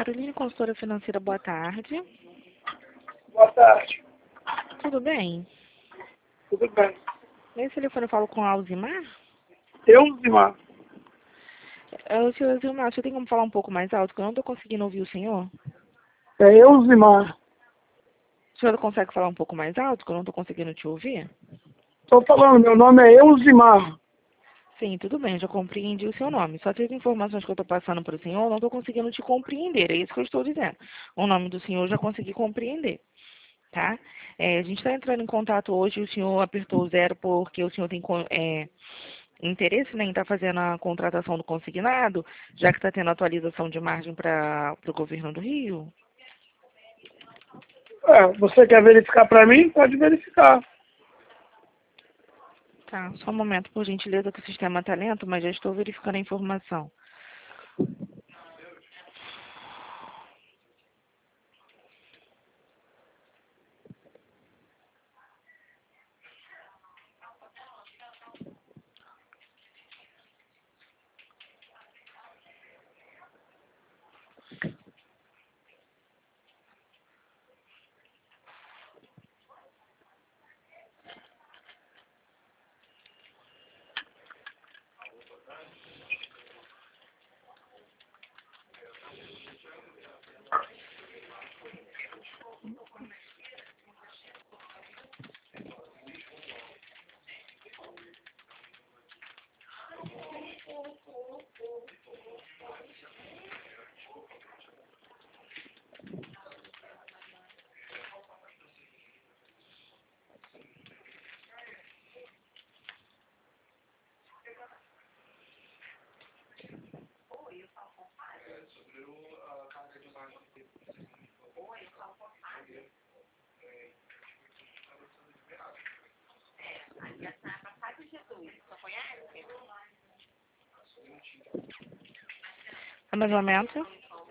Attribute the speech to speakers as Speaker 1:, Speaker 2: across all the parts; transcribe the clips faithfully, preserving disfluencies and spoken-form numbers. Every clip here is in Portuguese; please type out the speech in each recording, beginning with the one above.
Speaker 1: Caroline, consultora financeira, boa tarde.
Speaker 2: Boa tarde.
Speaker 1: Tudo bem?
Speaker 2: Tudo bem.
Speaker 1: Nesse telefone eu falo com a Alzimar?
Speaker 2: Eu, Zimar.
Speaker 1: É, o senhor Alzimar, o senhor tem como falar um pouco mais alto, que eu não estou conseguindo ouvir o senhor?
Speaker 2: É eu, Zimar.
Speaker 1: O senhor consegue falar um pouco mais alto, que eu não estou conseguindo te ouvir?
Speaker 2: Estou falando, meu nome é Elzimar.
Speaker 1: Sim, tudo bem, já compreendi o seu nome. Só que as informações que eu estou passando para o senhor, eu não estou conseguindo te compreender. É isso que eu estou dizendo. O nome do senhor eu já consegui compreender, tá? É, a gente está entrando em contato hoje, o senhor apertou o zero porque o senhor tem é, interesse, né, em estar fazendo a contratação do consignado, já que está tendo atualização de margem para o governo do Rio?
Speaker 2: É, você quer verificar para mim? Pode verificar.
Speaker 1: Tá, só um momento, por gentileza, que o sistema está lento, mas já estou verificando a informação. É mais um momento.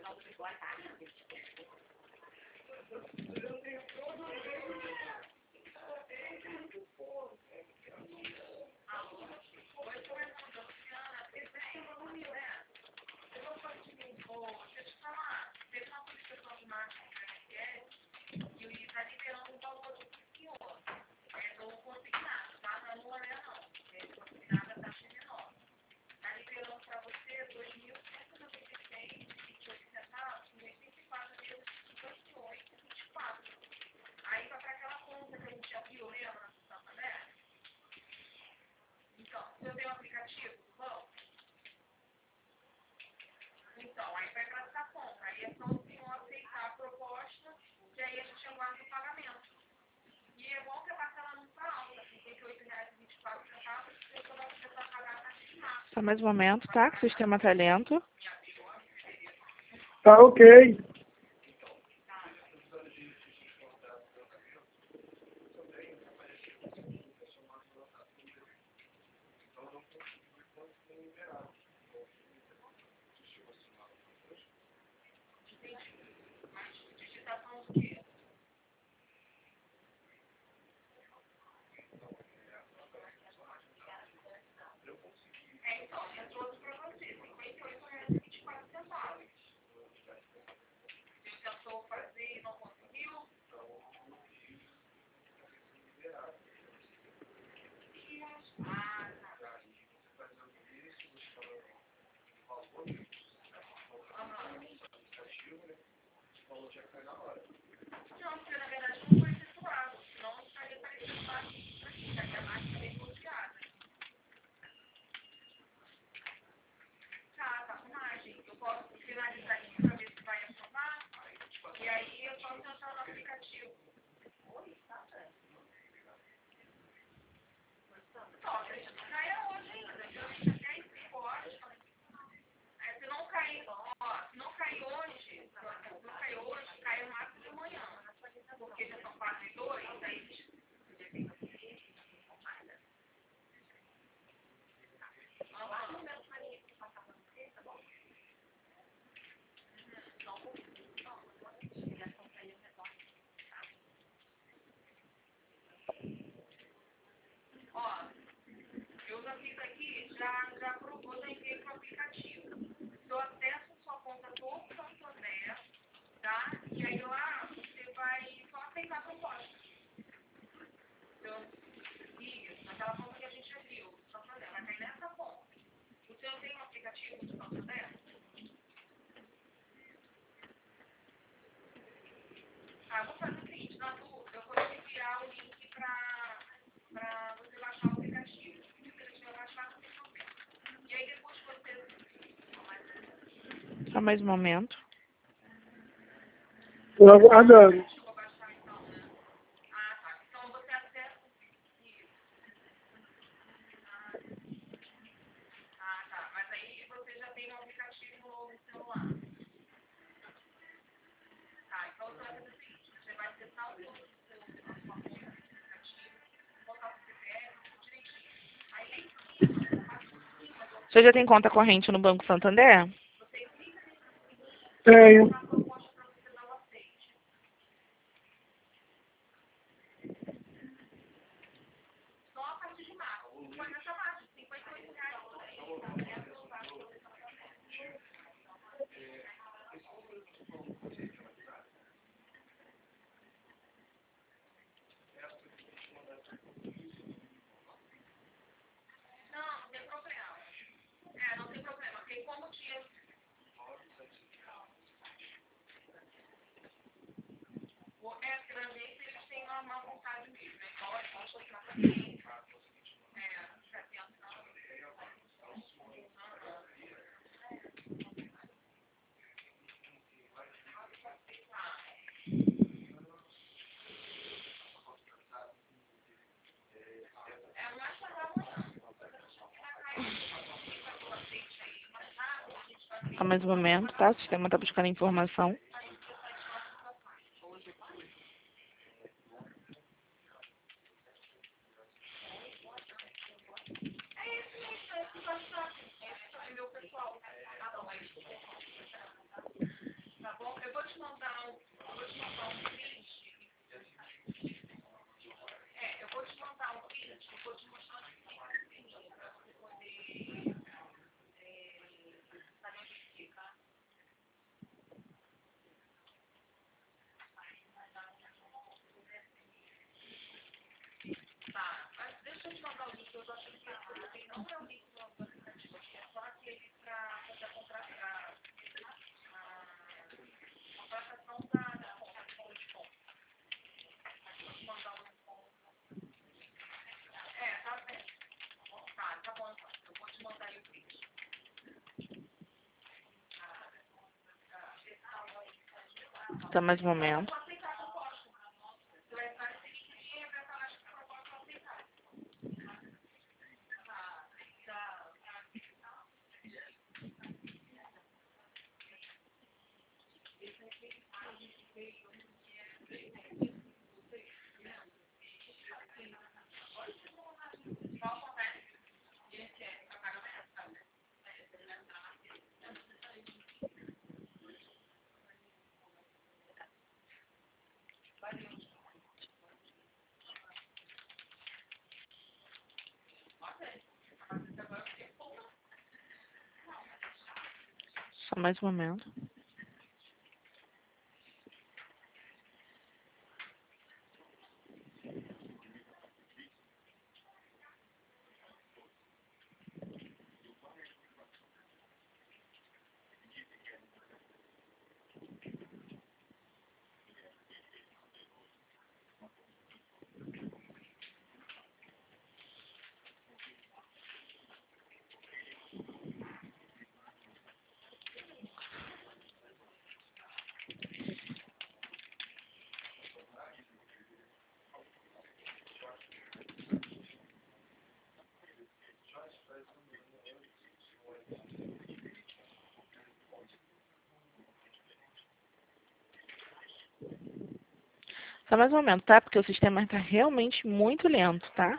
Speaker 1: Só mais um momento, tá? Que o sistema está lento.
Speaker 2: Tá ok.
Speaker 1: mais um momento.
Speaker 2: Estou aguardando.
Speaker 1: Você já tem conta corrente no Banco Santander?
Speaker 2: Tenho.
Speaker 1: Só mais um momento, tá? O sistema está buscando informação. Só mais um momento. Só mais um momento. Só mais um momento, tá? Porque o sistema está realmente muito lento, tá?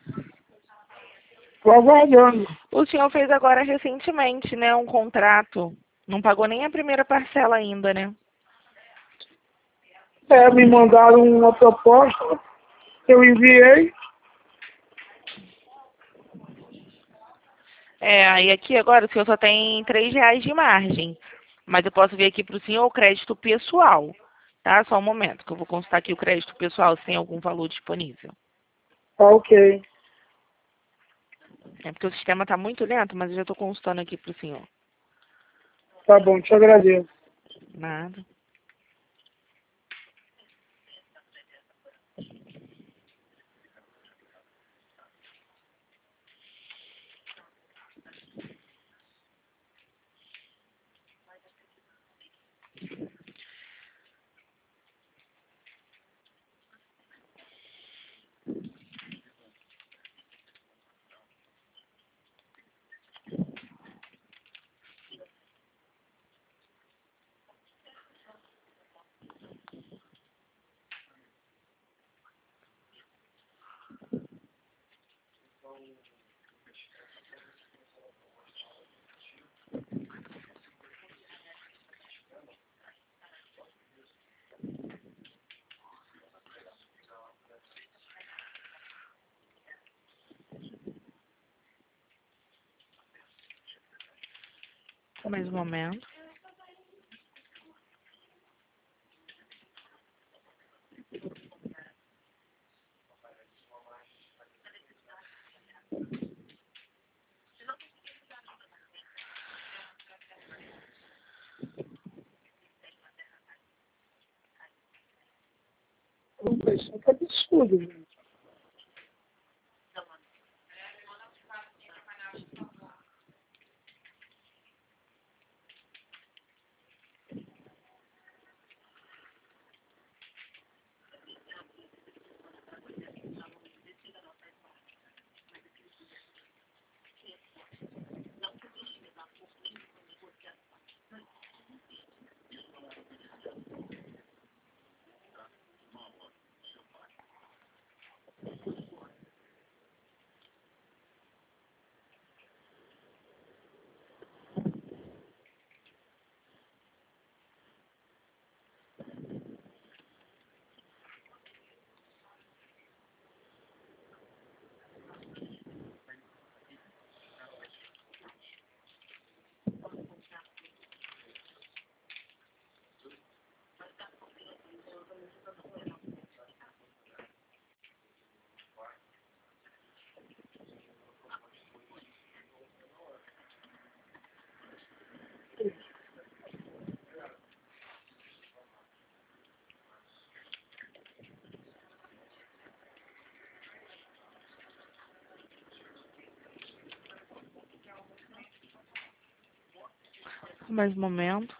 Speaker 2: Estou aguardando.
Speaker 1: O senhor fez agora recentemente, né, um contrato. Não pagou nem a primeira parcela ainda, né?
Speaker 2: É, me mandaram uma proposta, eu enviei.
Speaker 1: É, aí aqui agora o senhor só tem três reais de margem. Mas eu posso ver aqui para o senhor o crédito pessoal. Tá? Só um momento, que eu vou consultar aqui o crédito pessoal, se tem algum valor disponível.
Speaker 2: Tá ok.
Speaker 1: É porque o sistema está muito lento, mas eu já estou consultando aqui para o senhor.
Speaker 2: Tá bom, te agradeço.
Speaker 1: Nada. Só mais um momento.
Speaker 2: Isso é absurdo, gente.
Speaker 1: Só mais um momento.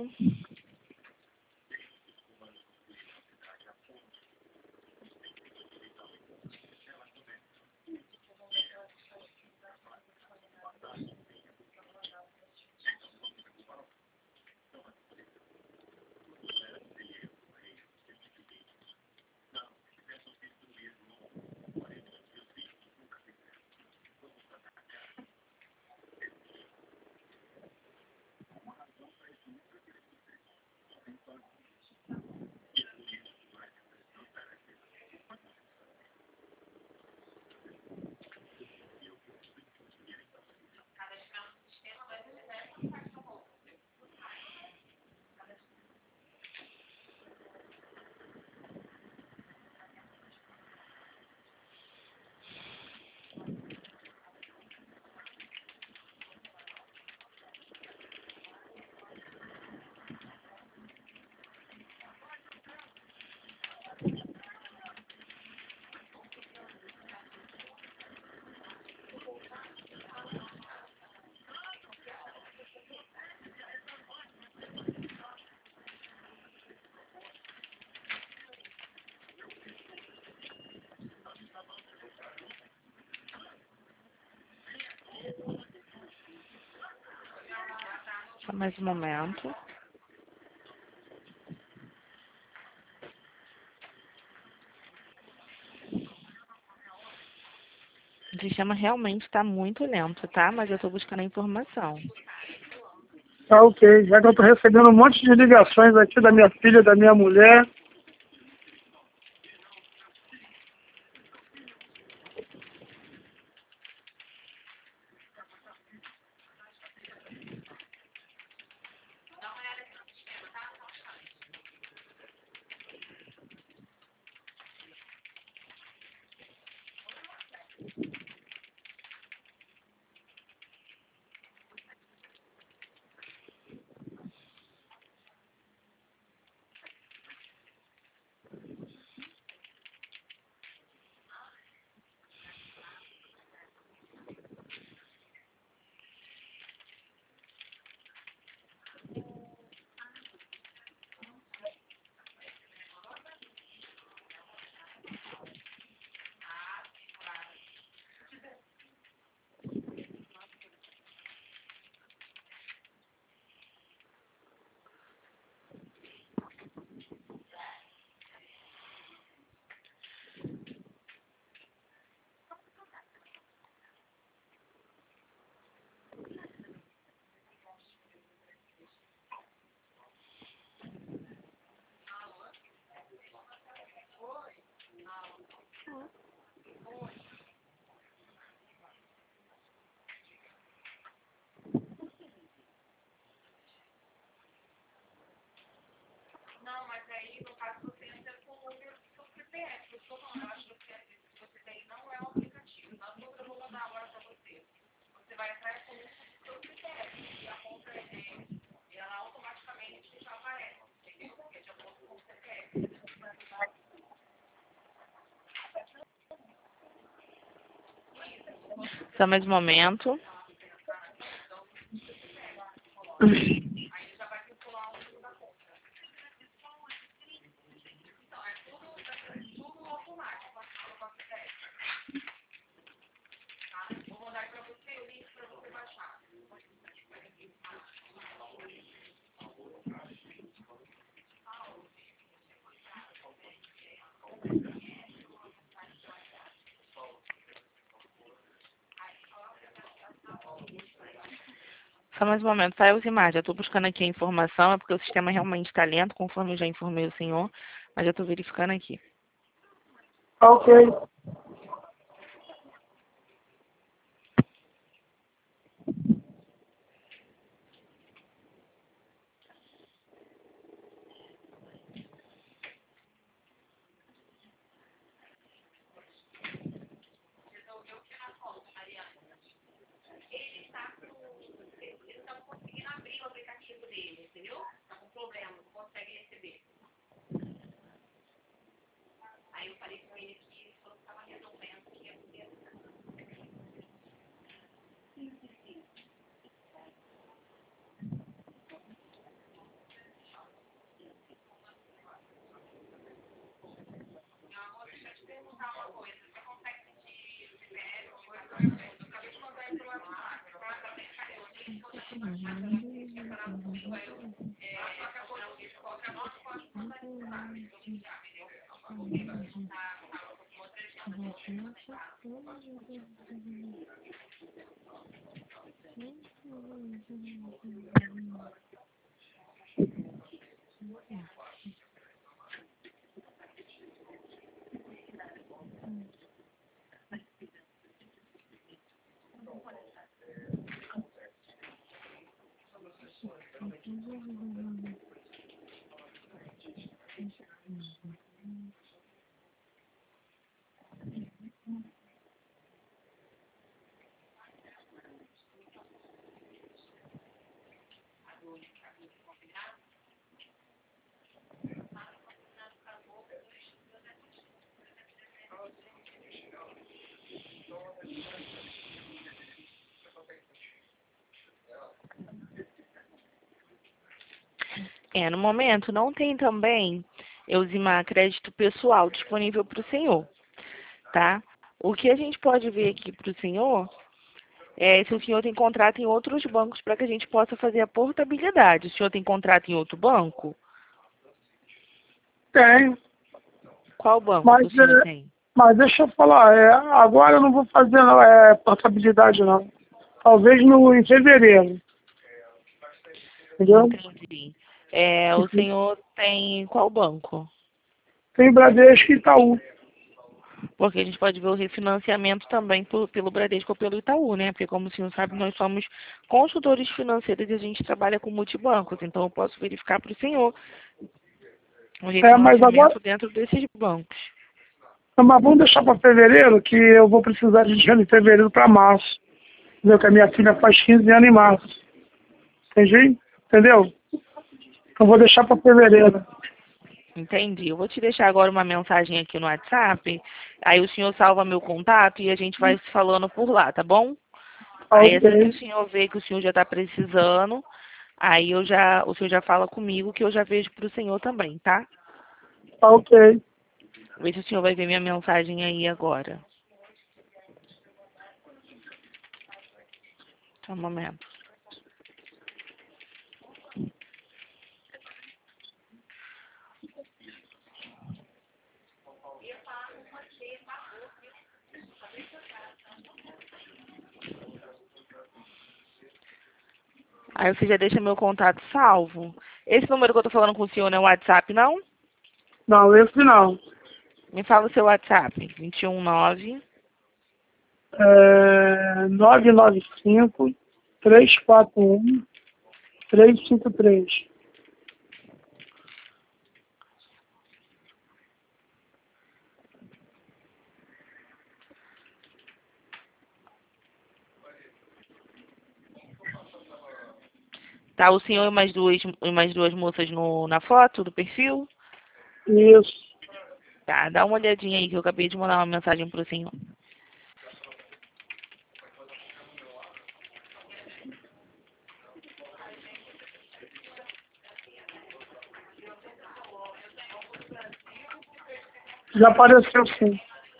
Speaker 1: Só mais um momento. O sistema realmente está muito lento, tá? Mas eu estou buscando a informação.
Speaker 2: Tá ok. Já que eu estou recebendo um monte de ligações aqui da minha filha, da minha mulher.
Speaker 1: Só mais um momento. Só mais um momento, tá, Elzimar? Já estou buscando aqui a informação, é porque o sistema realmente está lento, conforme eu já informei o senhor, mas já estou verificando aqui.
Speaker 2: Ok.
Speaker 1: É, no momento não tem também, Elzimar, crédito pessoal disponível para o senhor, tá? O que a gente pode ver aqui para o senhor é se o senhor tem contrato em outros bancos para que a gente possa fazer a portabilidade. O senhor tem contrato em outro banco?
Speaker 2: Tem.
Speaker 1: Qual banco
Speaker 2: Mas,
Speaker 1: que o senhor
Speaker 2: é,
Speaker 1: tem?
Speaker 2: mas deixa eu falar, é, agora eu não vou fazer não, é, portabilidade não. Talvez no, em fevereiro. Entendeu?
Speaker 1: Entendi. É, o senhor tem qual banco?
Speaker 2: Tem Bradesco e Itaú.
Speaker 1: Porque a gente pode ver o refinanciamento também por, pelo Bradesco ou pelo Itaú, né? Porque, como o senhor sabe, nós somos consultores financeiros e a gente trabalha com multibancos. Então, eu posso verificar para o senhor o
Speaker 2: É, mas agora,
Speaker 1: refinanciamento dentro desses bancos.
Speaker 2: mas vamos deixar para fevereiro, que eu vou precisar de dinheiro em fevereiro para março. Entendeu? Que a minha filha faz quinze anos em março. Entendi? Entendeu? Então vou deixar para fevereiro.
Speaker 1: Entendi. Eu vou te deixar agora uma mensagem aqui no WhatsApp. Aí o senhor salva meu contato e a gente vai se falando por lá, tá bom? Aí assim que o
Speaker 2: Ok.
Speaker 1: senhor vê que o senhor já está precisando, aí eu já, o senhor já fala comigo que eu já vejo para o senhor também, tá?
Speaker 2: Ok.
Speaker 1: Vê se o senhor vai ver minha mensagem aí agora. Só um momento. Aí você já deixa meu contato salvo. Esse número que eu tô falando com o senhor não é o WhatsApp, não?
Speaker 2: Não, esse não.
Speaker 1: Me fala o seu WhatsApp. dois um nove.
Speaker 2: É, nove nove cinco, três quatro um, três cinco três.
Speaker 1: Tá o senhor e mais duas, e mais duas moças no, na foto do perfil?
Speaker 2: Isso.
Speaker 1: Tá, dá uma olhadinha aí que eu acabei de mandar uma mensagem pro senhor.
Speaker 2: Já apareceu sim.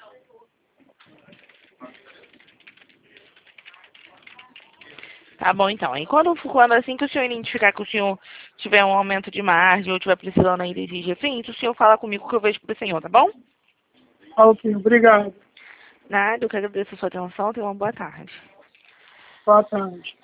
Speaker 1: Tá bom, então. Aí quando, quando assim que o senhor identificar que o senhor tiver um aumento de margem ou estiver precisando aí desses refins, o senhor fala comigo que eu vejo pro senhor, tá bom?
Speaker 2: Ok, obrigado.
Speaker 1: Nada, eu que agradeço a sua atenção. Tenha uma boa tarde.
Speaker 2: Boa tarde.